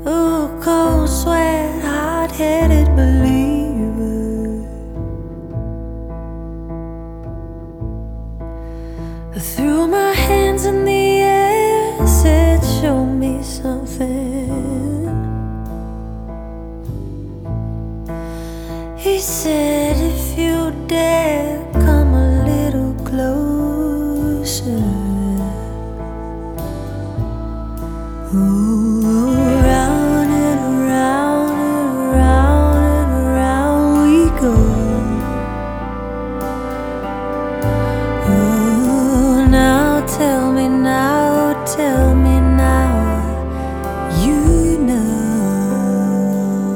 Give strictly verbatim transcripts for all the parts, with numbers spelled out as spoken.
Ooh, cold sweat, hard-headed believer. I threw my hands in the air, said, show me something. He said, if you dare, come a little closer. Ooh, round and around and around and around we go. Ooh, now tell me now, tell me now, you know.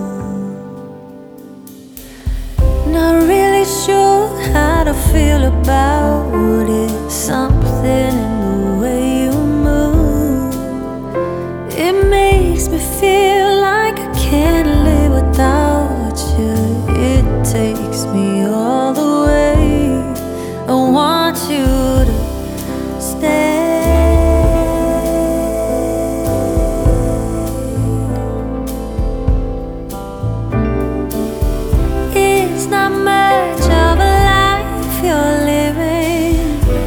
Not really sure how to feel about it. Something in the way you move, it makes me feel like I can't live without you. It takes me all the way. I want you to stay. It's not much of a life you're living.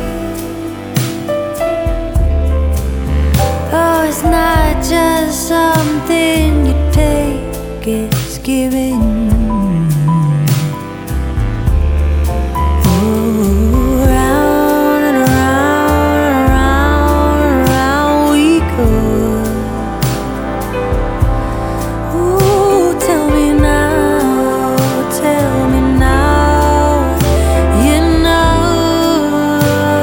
Oh, it's not just something you take, it's giving. Ooh, round and around and around and around we go. Ooh, tell me now, tell me now, you know.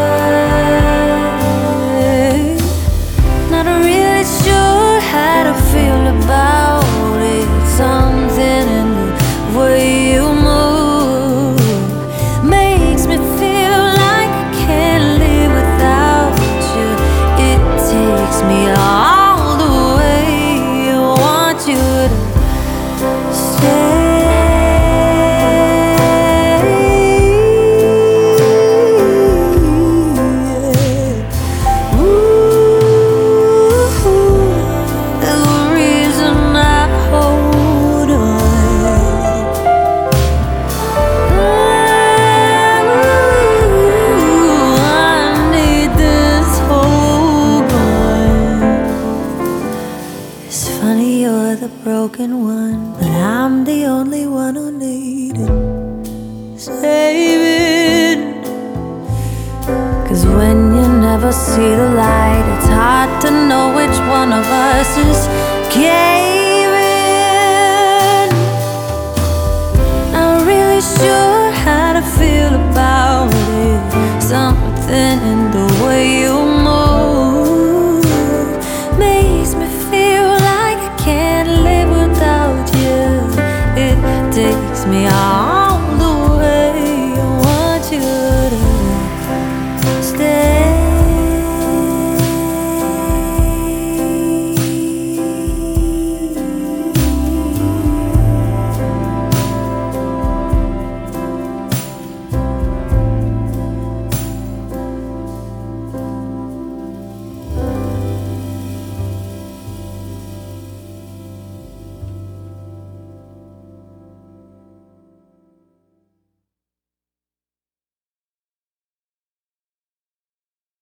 Not really sure how to feel about it. Something in the way you move makes me feel like I can't live without you. It takes me all the way. I want you to stay. Funny, you're the broken one, but I'm the only one who needed saving. Cause when you never see the light, it's hard to know which one of us is caving. Not really sure how to feel about it. Something in the way you move makes me feel like can't live without you. It takes me all